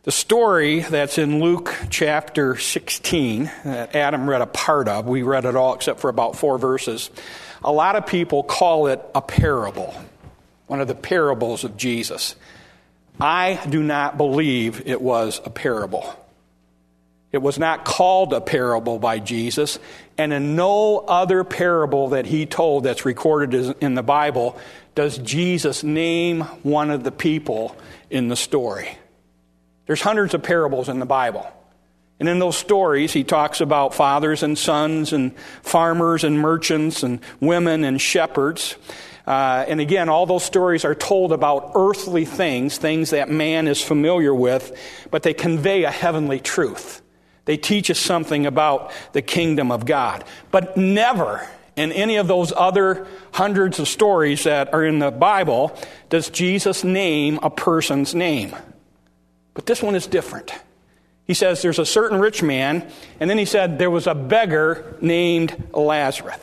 The story that's in Luke chapter 16 that Adam read a part of, we read it all except for about 4 verses. A lot of people call it a parable, one of the parables of Jesus. I do not believe it was a parable. It was not called a parable by Jesus, and in no other parable that he told that's recorded in the Bible does Jesus name one of the people in the story. There's hundreds of parables in the Bible. And in those stories, he talks about fathers and sons and farmers and merchants and women and shepherds. And again, all those stories are told about earthly things that man is familiar with, but they convey a heavenly truth. They teach us something about the kingdom of God. But never in any of those other hundreds of stories that are in the Bible does Jesus name a person's name. But this one is different. He says there's a certain rich man, and then he said there was a beggar named Lazarus.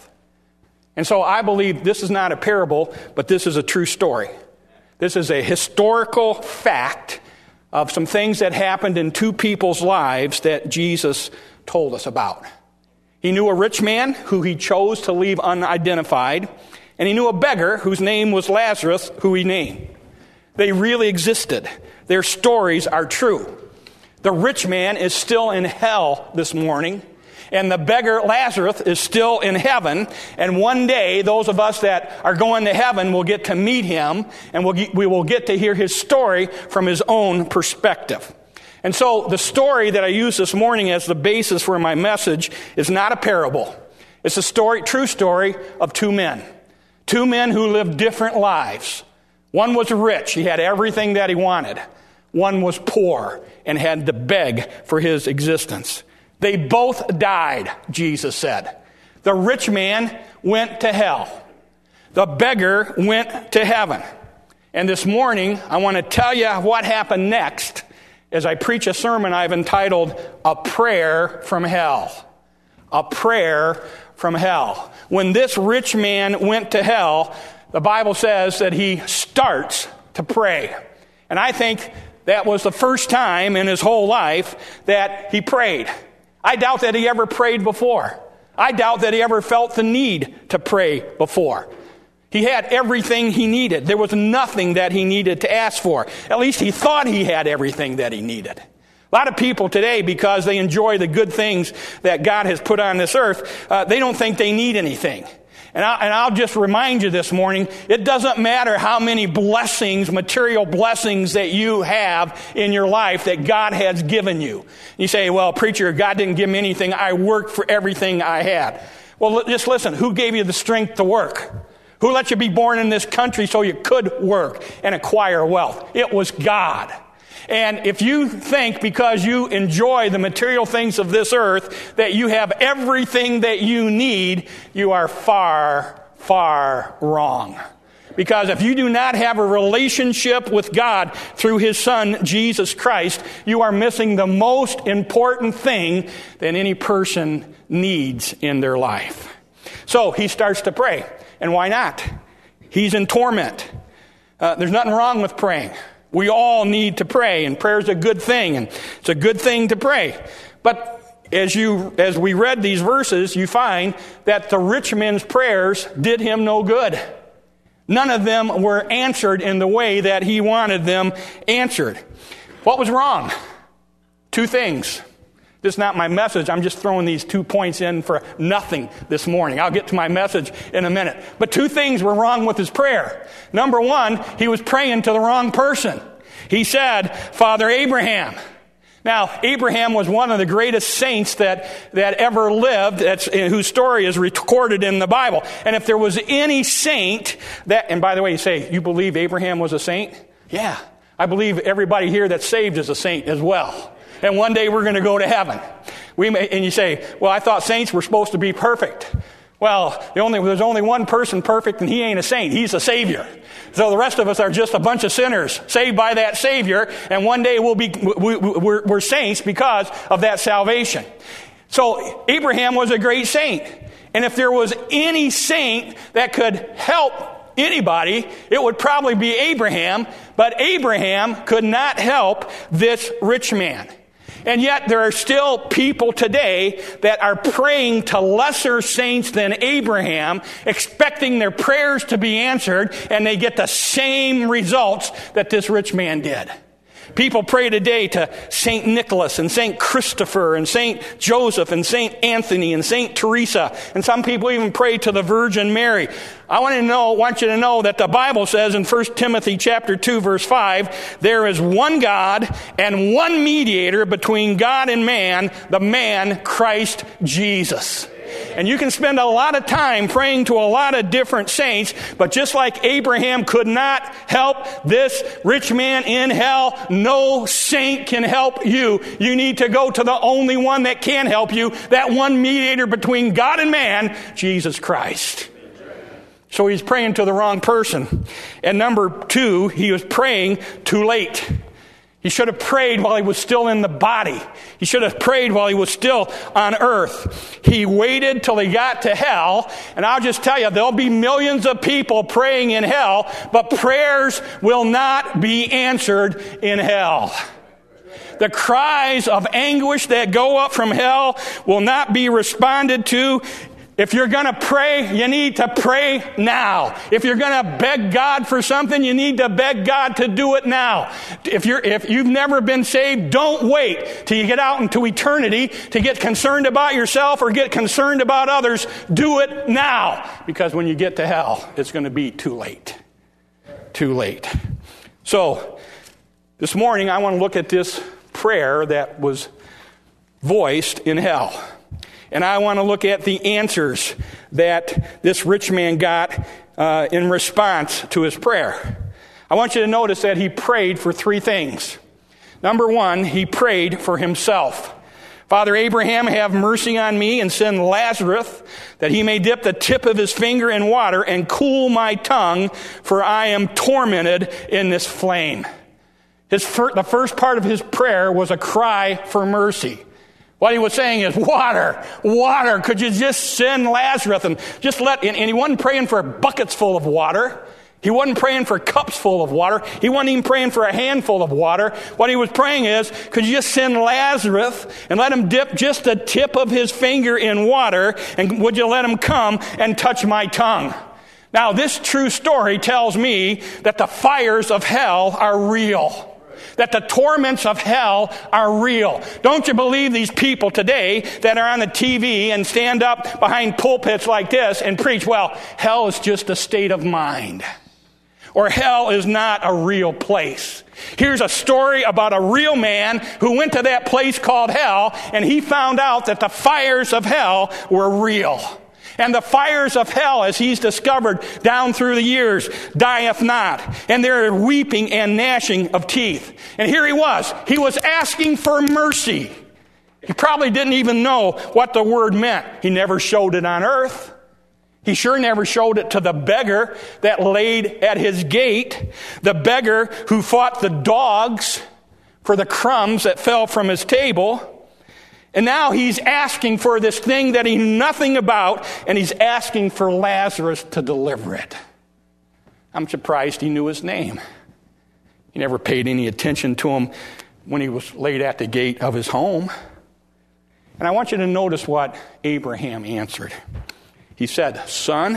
And so I believe this is not a parable, but this is a true story. This is a historical fact of some things that happened in 2 people's lives that Jesus told us about. He knew a rich man who he chose to leave unidentified, and he knew a beggar whose name was Lazarus, who he named. They really existed. Their stories are true. The rich man is still in hell this morning, and the beggar Lazarus is still in heaven. And one day, those of us that are going to heaven will get to meet him, and we will get to hear his story from his own perspective. And so the story that I use this morning as the basis for my message is not a parable. It's a true story of 2 men. 2 men who lived different lives. One was rich. He had everything that he wanted. One was poor and had to beg for his existence. They both died, Jesus said. The rich man went to hell. The beggar went to heaven. And this morning, I want to tell you what happened next as I preach a sermon I've entitled, A Prayer from Hell. A Prayer from Hell. When this rich man went to hell, the Bible says that he starts to pray. And I think that was the first time in his whole life that he prayed. I doubt that he ever prayed before. I doubt that he ever felt the need to pray before. He had everything he needed. There was nothing that he needed to ask for. At least he thought he had everything that he needed. A lot of people today, because they enjoy the good things that God has put on this earth, they don't think they need anything. And I'll just remind you this morning, it doesn't matter how many blessings, material blessings that you have in your life that God has given you. You say, well, preacher, God didn't give me anything. I worked for everything I had. Well, just listen. Who gave you the strength to work? Who let you be born in this country so you could work and acquire wealth? It was God. And if you think because you enjoy the material things of this earth that you have everything that you need, you are far, far wrong. Because if you do not have a relationship with God through his Son, Jesus Christ, you are missing the most important thing that any person needs in their life. So he starts to pray. And why not? He's in torment. There's nothing wrong with praying. We all need to pray, and prayer is a good thing, and it's a good thing to pray. But as we read these verses, you find that the rich man's prayers did him no good. None of them were answered in the way that he wanted them answered. What was wrong? 2 things. This is not my message. I'm just throwing these 2 points in for nothing this morning. I'll get to my message in a minute. But 2 things were wrong with his prayer. Number 1, he was praying to the wrong person. He said, Father Abraham. Now, Abraham was one of the greatest saints that ever lived, whose story is recorded in the Bible. And if there was any saint and by the way, you say, you believe Abraham was a saint? Yeah. I believe everybody here that's saved is a saint as well. And one day we're going to go to heaven. And you say, well, I thought saints were supposed to be perfect. Well, there's only one person perfect, and he ain't a saint. He's a Savior. So the rest of us are just a bunch of sinners saved by that Savior, and one day we're saints because of that salvation. So Abraham was a great saint. And if there was any saint that could help anybody, it would probably be Abraham, but Abraham could not help this rich man. And yet there are still people today that are praying to lesser saints than Abraham, expecting their prayers to be answered, and they get the same results that this rich man did. People pray today to St. Nicholas and St. Christopher and St. Joseph and St. Anthony and St. Teresa. And some people even pray to the Virgin Mary. I want you to know that the Bible says in 1 Timothy chapter 2, verse 5, there is one God and one mediator between God and man, the man Christ Jesus. And you can spend a lot of time praying to a lot of different saints, but just like Abraham could not help this rich man in hell, no saint can help you. You need to go to the only one that can help you, that one mediator between God and man, Jesus Christ. So he's praying to the wrong person. And number two, he was praying too late. He should have prayed while he was still in the body. He should have prayed while he was still on earth. He waited till he got to hell. And I'll just tell you, there'll be millions of people praying in hell, but prayers will not be answered in hell. The cries of anguish that go up from hell will not be responded to. If you're going to pray, you need to pray now. If you're going to beg God for something, you need to beg God to do it now. If you've never been saved, don't wait till you get out into eternity to get concerned about yourself or get concerned about others. Do it now, because when you get to hell, it's going to be too late. Too late. So, this morning I want to look at this prayer that was voiced in hell. And I want to look at the answers that this rich man got in response to his prayer. I want you to notice that he prayed for three things. Number one, he prayed for himself. Father Abraham, have mercy on me and send Lazarus that he may dip the tip of his finger in water and cool my tongue, for I am tormented in this flame. The first part of his prayer was a cry for mercy. What he was saying is, water, could you just send Lazarus and just and he wasn't praying for buckets full of water. He wasn't praying for cups full of water. He wasn't even praying for a handful of water. What he was praying is, could you just send Lazarus and let him dip just the tip of his finger in water, and would you let him come and touch my tongue? Now, this true story tells me that the fires of hell are real. That the torments of hell are real. Don't you believe these people today that are on the TV and stand up behind pulpits like this and preach, well, hell is just a state of mind. Or hell is not a real place. Here's a story about a real man who went to that place called hell, and he found out that the fires of hell were real. And the fires of hell, as he's discovered down through the years, dieth not. And there are weeping and gnashing of teeth. And here he was asking for mercy. He probably didn't even know what the word meant. He never showed it on earth. He sure never showed it to the beggar that laid at his gate, the beggar who fought the dogs for the crumbs that fell from his table. And now he's asking for this thing that he knew nothing about, and he's asking for Lazarus to deliver it. I'm surprised he knew his name. He never paid any attention to him when he was laid at the gate of his home. And I want you to notice what Abraham answered. He said, Son,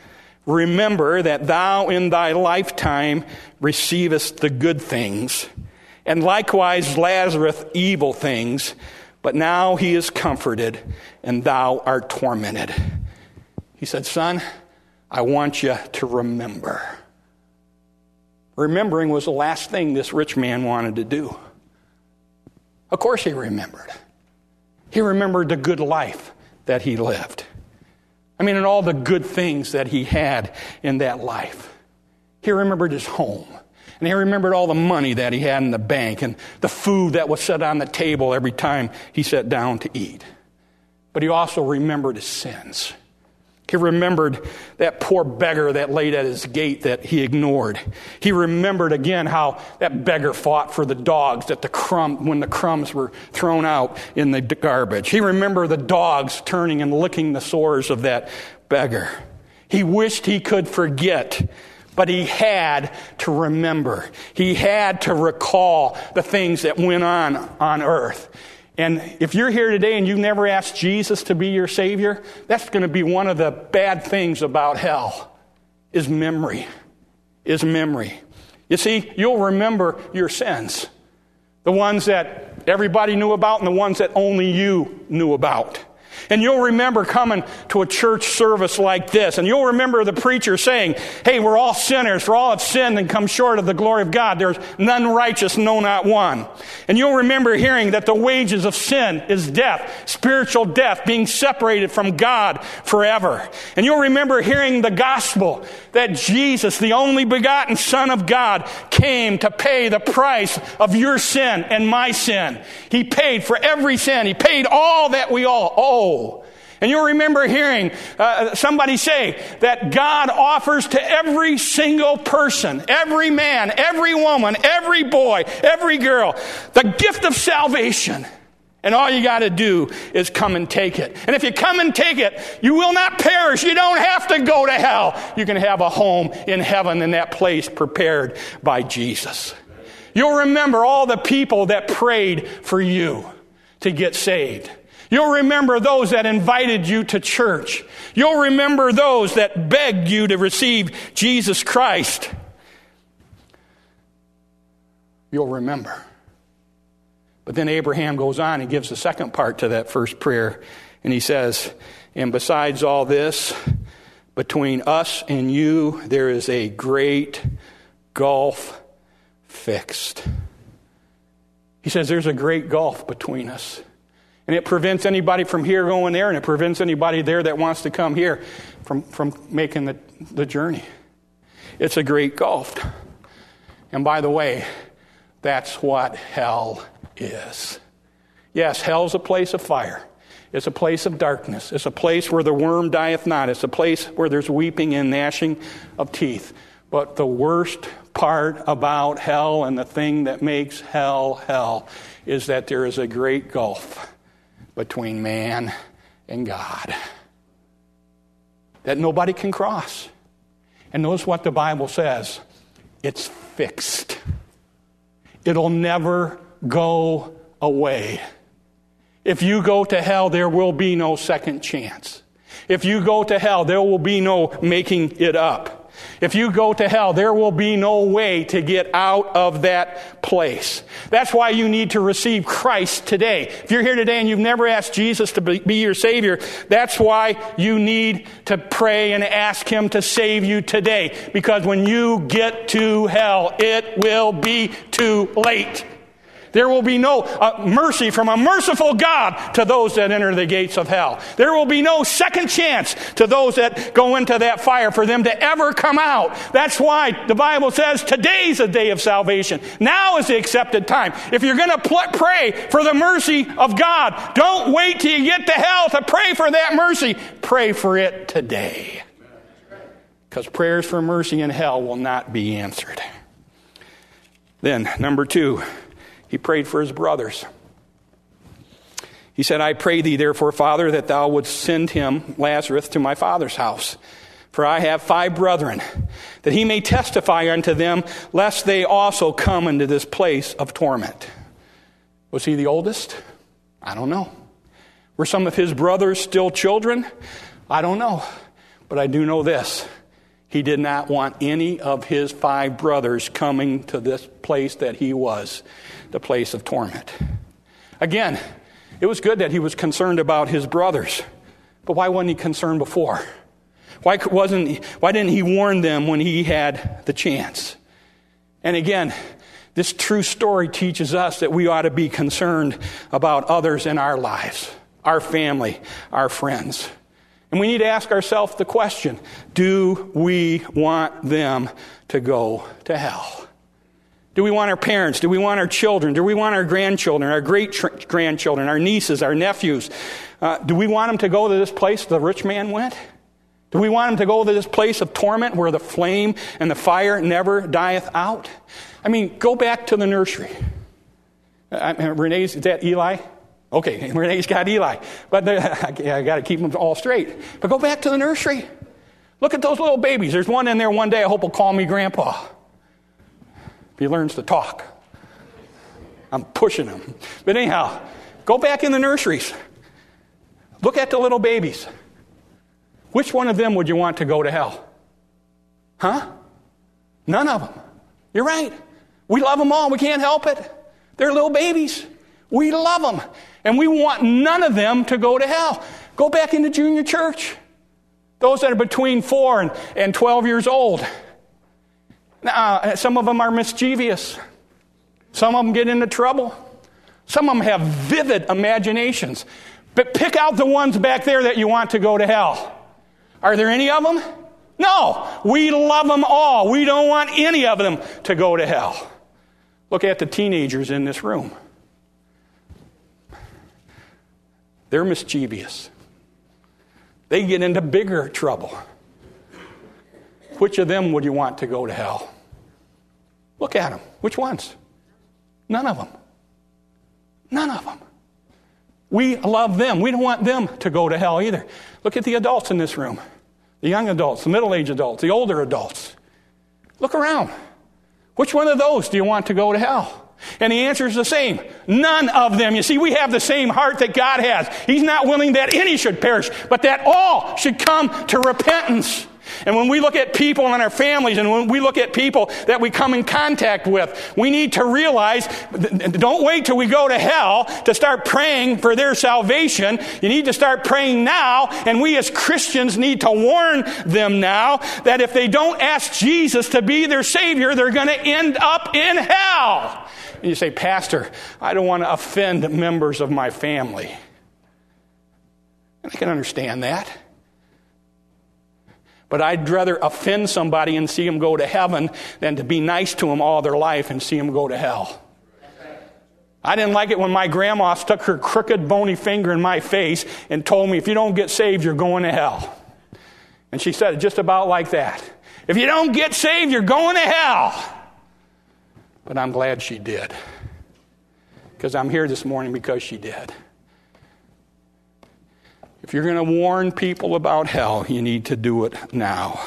remember that thou in thy lifetime receivest the good things, and likewise Lazarus evil things, but now he is comforted, and thou art tormented. He said, Son, I want you to remember. Remembering was the last thing this rich man wanted to do. Of course he remembered. He remembered the good life that he lived. And all the good things that he had in that life. He remembered his home. And he remembered all the money that he had in the bank and the food that was set on the table every time he sat down to eat. But he also remembered his sins. He remembered that poor beggar that laid at his gate that he ignored. He remembered again how that beggar fought for the dogs when the crumbs were thrown out in the garbage. He remembered the dogs turning and licking the sores of that beggar. He wished he could forget, but he had to remember. He had to recall the things that went on earth. And if you're here today and you've never asked Jesus to be your Savior, that's going to be one of the bad things about hell, is memory. You see, you'll remember your sins. The ones that everybody knew about and the ones that only you knew about. And you'll remember coming to a church service like this, and you'll remember the preacher saying, hey, we're all sinners, for all have sinned and come short of the glory of God. There's none righteous, no, not one. And you'll remember hearing that the wages of sin is death, spiritual death, being separated from God forever. And you'll remember hearing the gospel that Jesus, the only begotten Son of God, came to pay the price of your sin and my sin. He paid for every sin. He paid all that we all owe. And you'll remember hearing somebody say that God offers to every single person, every man, every woman, every boy, every girl, the gift of salvation. And all you got to do is come and take it. And if you come and take it, you will not perish. You don't have to go to hell. You can have a home in heaven in that place prepared by Jesus. You'll remember all the people that prayed for you to get saved. You'll remember those that invited you to church. You'll remember those that begged you to receive Jesus Christ. You'll remember. But then Abraham goes on and gives the second part to that first prayer. And he says, and besides all this, between us and you, there is a great gulf fixed. He says there's a great gulf between us. And it prevents anybody from here going there, and it prevents anybody there that wants to come here from making the journey. It's a great gulf. And by the way, that's what hell is. Yes, hell's a place of fire. It's a place of darkness. It's a place where the worm dieth not. It's a place where there's weeping and gnashing of teeth. But the worst part about hell, and the thing that makes hell is that there is a great gulf between man and God that nobody can cross. And notice what the Bible says. It's fixed. It'll never go away. If you go to hell, there will be no second chance. If you go to hell, there will be no making it up. If you go to hell, there will be no way to get out of that place. That's why you need to receive Christ today. If you're here today and you've never asked Jesus to be your Savior, that's why you need to pray and ask Him to save you today. Because when you get to hell, it will be too late. There will be no mercy from a merciful God to those that enter the gates of hell. There will be no second chance to those that go into that fire for them to ever come out. That's why the Bible says today's a day of salvation. Now is the accepted time. If you're going to pray for the mercy of God, don't wait till you get to hell to pray for that mercy. Pray for it today. Because prayers for mercy in hell will not be answered. Then, number 2. He prayed for his brothers. He said, I pray thee, therefore, Father, that thou wouldst send him, Lazarus, to my father's house. For I have 5 brethren, that he may testify unto them, lest they also come into this place of torment. Was he the oldest? I don't know. Were some of his brothers still children? I don't know. But I do know this. He did not want any of his 5 brothers coming to this place that he was, the place of torment. Again, it was good that he was concerned about his brothers. But why wasn't he concerned before? Why didn't he warn them when he had the chance? And again, this true story teaches us that we ought to be concerned about others in our lives, our family, our friends. And we need to ask ourselves the question, do we want them to go to hell? Do we want our parents? Do we want our children? Do we want our grandchildren, our great-grandchildren, our nieces, our nephews? Do we want them to go to this place the rich man went? Do we want them to go to this place of torment where the flame and the fire never dieth out? I mean, go back to the nursery. Renee's, is that Eli? Okay, Renee's got Eli. But I got to keep them all straight. But go back to the nursery. Look at those little babies. There's one in there one day I hope will call me Grandpa. If he learns to talk. I'm pushing him. But anyhow, go back in the nurseries. Look at the little babies. Which one of them would you want to go to hell? Huh? None of them. You're right. We love them all. We can't help it. They're little babies. We love them. And we want none of them to go to hell. Go back into junior church. Those that are between 4 and 12 years old. Some of them are mischievous. Some of them get into trouble. Some of them have vivid imaginations. But pick out the ones back there that you want to go to hell. Are there any of them? No. We love them all. We don't want any of them to go to hell. Look at the teenagers in this room. They're mischievous. They get into bigger trouble. Which of them would you want to go to hell? Look at them. Which ones? None of them. None of them. We love them. We don't want them to go to hell either. Look at the adults in this room. The young adults, the middle-aged adults, the older adults. Look around. Which one of those do you want to go to hell? And the answer is the same. None of them. You see, we have the same heart that God has. He's not willing that any should perish, but that all should come to repentance. And when we look at people in our families and when we look at people that we come in contact with, we need to realize, don't wait till we go to hell to start praying for their salvation. You need to start praying now, and we as Christians need to warn them now that if they don't ask Jesus to be their Savior, they're going to end up in hell. And you say, Pastor, I don't want to offend members of my family. And I can understand that. But I'd rather offend somebody and see them go to heaven than to be nice to them all their life and see them go to hell. I didn't like it when my grandma stuck her crooked, bony finger in my face and told me, if you don't get saved, you're going to hell. And she said it just about like that. If you don't get saved, you're going to hell. But I'm glad she did. Because I'm here this morning because she did. If you're going to warn people about hell, you need to do it now.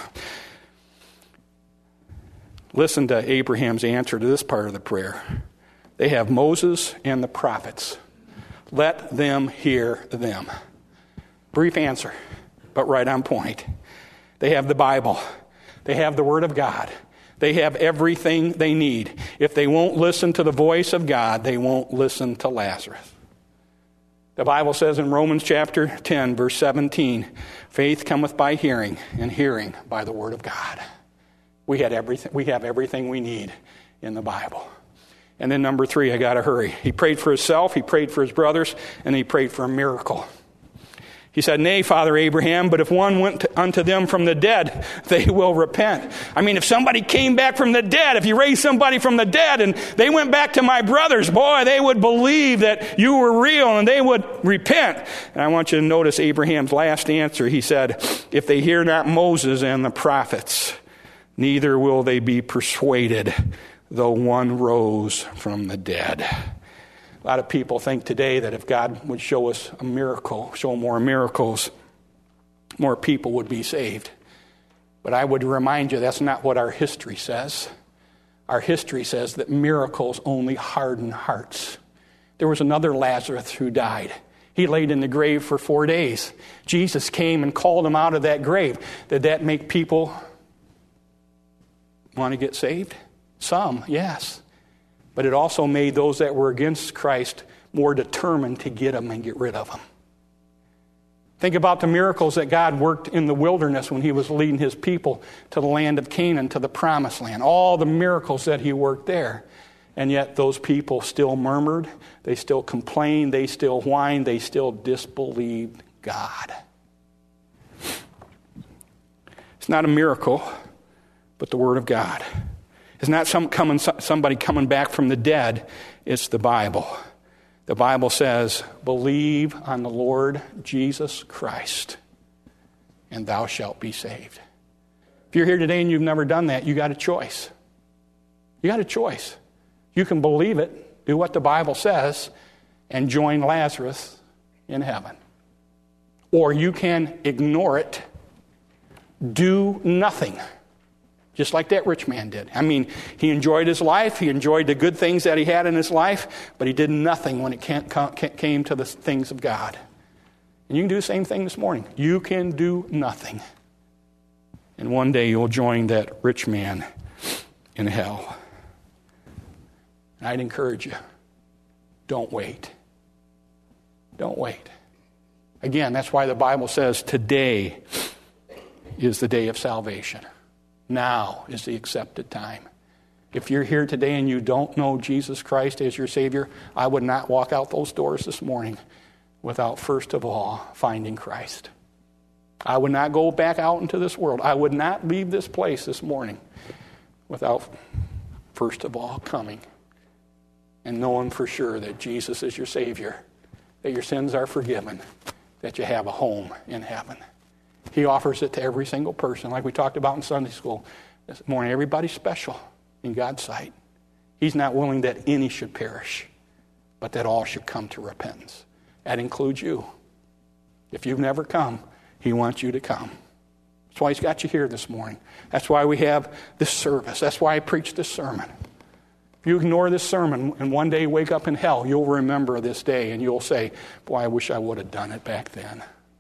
Listen to Abraham's answer to this part of the prayer. They have Moses and the prophets. Let them hear them. Brief answer, but right on point. They have the Bible. They have the Word of God. They have everything they need. If they won't listen to the voice of God, they won't listen to Lazarus. The Bible says in Romans chapter 10, verse 17, faith cometh by hearing, and hearing by the word of God. We have everything we need in the Bible. And then number 3, I got to hurry. He prayed for himself, he prayed for his brothers, and he prayed for a miracle. He said, nay, Father Abraham, but if one went unto them from the dead, they will repent. I mean, if somebody came back from the dead, if you raised somebody from the dead and they went back to my brothers, boy, they would believe that you were real and they would repent. And I want you to notice Abraham's last answer. He said, if they hear not Moses and the prophets, neither will they be persuaded, though one rose from the dead. A lot of people think today that if God would show us a miracle, show more miracles, more people would be saved. But I would remind you that's not what our history says. Our history says that miracles only harden hearts. There was another Lazarus who died. He laid in the grave for 4 days. Jesus came and called him out of that grave. Did that make people want to get saved? Some, yes. But it also made those that were against Christ more determined to get him and get rid of him. Think about the miracles that God worked in the wilderness when he was leading his people to the land of Canaan, to the promised land. All the miracles that he worked there. And yet those people still murmured, they still complained, they still whined, they still disbelieved God. It's not a miracle, but the Word of God. It's not somebody coming back from the dead. It's the Bible. The Bible says, believe on the Lord Jesus Christ, and thou shalt be saved. If you're here today and you've never done that, you got a choice. You got a choice. You can believe it, do what the Bible says, and join Lazarus in heaven. Or you can ignore it, do nothing. Just like that rich man did. I mean, he enjoyed his life. He enjoyed the good things that he had in his life, but he did nothing when it came to the things of God. And you can do the same thing this morning. You can do nothing. And one day you'll join that rich man in hell. And I'd encourage you, don't wait. Don't wait. Again, that's why the Bible says today is the day of salvation. Now is the accepted time. If you're here today and you don't know Jesus Christ as your Savior, I would not walk out those doors this morning without first of all finding Christ. I would not go back out into this world. I would not leave this place this morning without first of all coming and knowing for sure that Jesus is your Savior, that your sins are forgiven, that you have a home in heaven. He offers it to every single person, like we talked about in Sunday school this morning. Everybody's special in God's sight. He's not willing that any should perish, but that all should come to repentance. That includes you. If you've never come, he wants you to come. That's why he's got you here this morning. That's why we have this service. That's why I preach this sermon. If you ignore this sermon and one day wake up in hell, you'll remember this day and you'll say, boy, I wish I would have done it back then.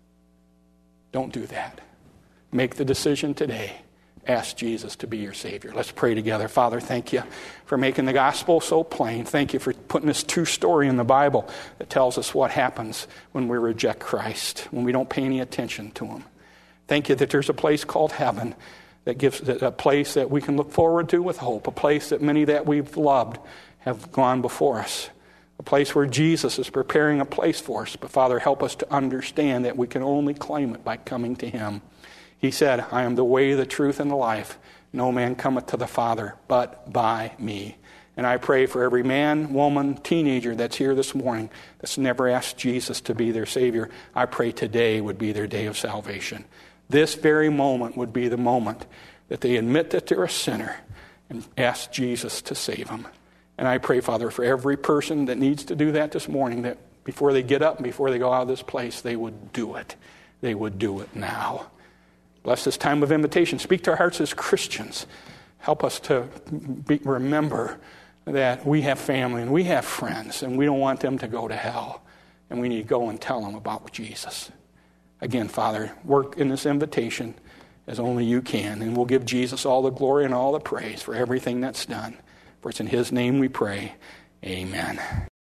Don't do that. Make the decision today. Ask Jesus to be your Savior. Let's pray together. Father, thank you for making the gospel so plain. Thank you for putting this true story in the Bible that tells us what happens when we reject Christ, when we don't pay any attention to him. Thank you that there's a place called heaven that gives a place that we can look forward to with hope, a place that many that we've loved have gone before us. A place where Jesus is preparing a place for us. But Father, help us to understand that we can only claim it by coming to him. He said, I am the way, the truth, and the life. No man cometh to the Father but by me. And I pray for every man, woman, teenager that's here this morning that's never asked Jesus to be their Savior. I pray today would be their day of salvation. This very moment would be the moment that they admit that they're a sinner and ask Jesus to save them. And I pray, Father, for every person that needs to do that this morning, that before they get up and before they go out of this place, they would do it. They would do it now. Bless this time of invitation. Speak to our hearts as Christians. Help us to remember that we have family and we have friends, and we don't want them to go to hell. And we need to go and tell them about Jesus. Again, Father, work in this invitation as only you can, and we'll give Jesus all the glory and all the praise for everything that's done. For it's in his name we pray. Amen.